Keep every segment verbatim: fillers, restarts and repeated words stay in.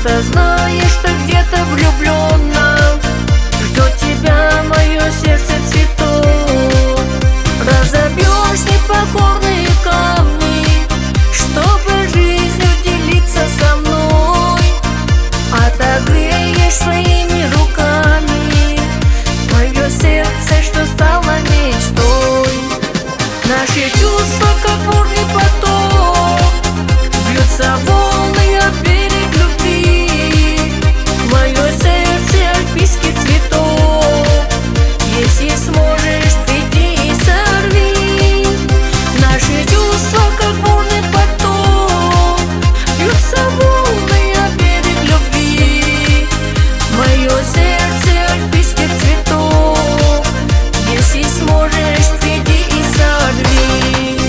Просто знаешь, ты где-то влюбленно, ждет тебя мое сердце цветов. Разобьешь непокорные камни, чтобы жизнью делиться со мной. Отогреешь своими руками мое сердце, что стало мечтой. Наши чувства, как бурный поток, бьются волны о берег любви. Мое сердце альпийский цветок, если сможешь, приди и сорви. Наши чувства, как бурный поток, бьются волны о берег любви. Мое сердце альпийский цветок, если сможешь, приди и сорви.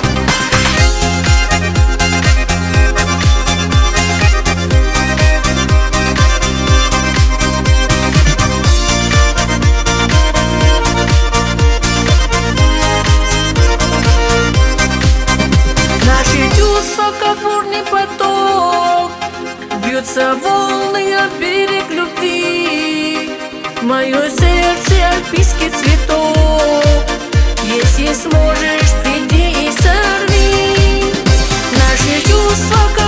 Наши чувства, как бурный поток, бьются волны о берег любви. Мое сердце альпийский цветок, если сможешь, приди и сорви. Наши чувства, как